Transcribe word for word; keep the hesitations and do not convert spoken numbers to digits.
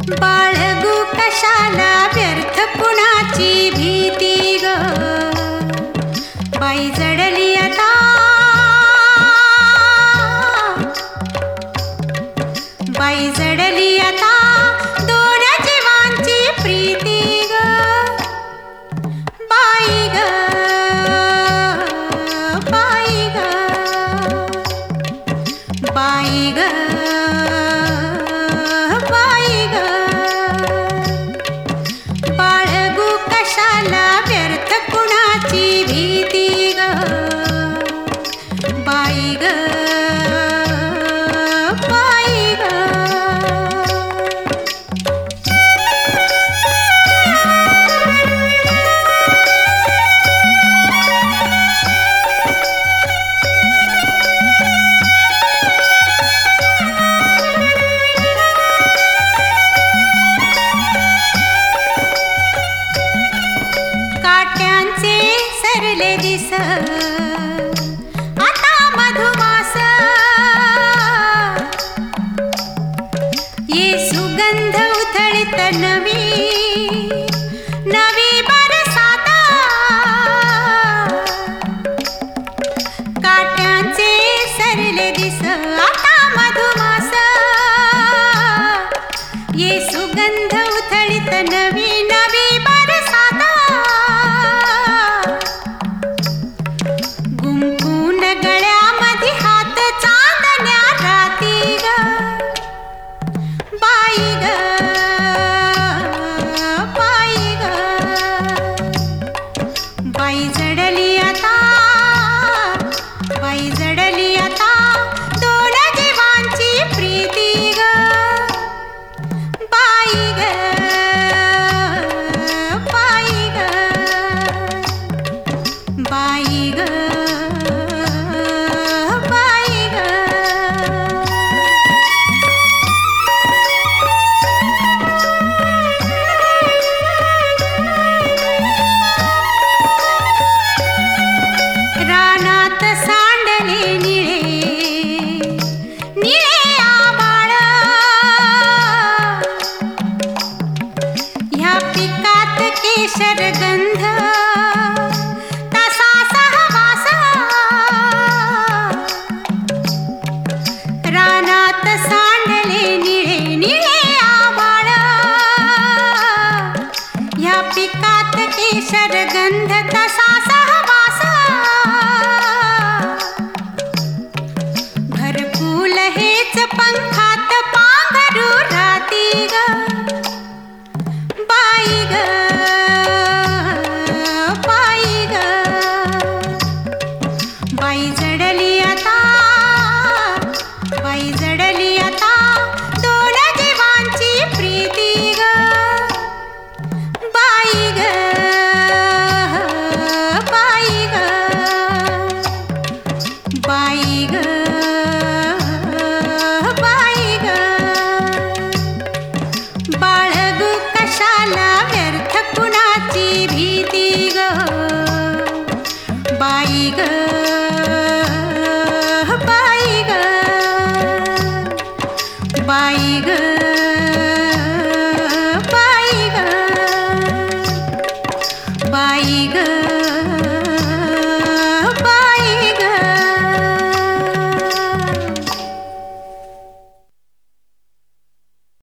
बाळगू कशाला व्यर्थ कुणाची भीती ग, बाई जडली आता, बाई जडली आता दोन जीवांची प्रीती ग, बाई ग, बाई ग, बाई ग, बाई ग, बाळगू कशाला व्यर्थ कुणाची भीती ग, बाई ग, बाई ग. काट्यांचे सरले दिस आता मधुमास, ये सुगंध उथळीत नवी नवी बरसात, काट्यांचे सरले दिस आता मधुमास, ये सुगंध उथळीत नवी नवी बरसात, गुंफून गळ्यामध्ये हात चांदण्या राती ग, बाई ग, बाई ग, बाई जडली आता, बाई जडली आता दोन जीवांची प्रीती ग, बाई ग, बाई ग, बाई ग, बाई ग. रानात सांडले निळे निळे आभाळ, ह्या पिकात केशर गंध तसा सहवास, रानात सांडले निळे निळे आभाळ, ह्या पिकात केशर गंध तसा सहवास, घरकुल हेच पंखात पांघरू राती ग, बाई ग, बाई ग, बाई जडली आता, बाई जडली आता दोन जीवांची प्रीती ग, बाई ग, बाई ग, बाई ग, बाई ग, बाळगू कशाला व्यर्थ कुणाची भीती ग, बाई ग.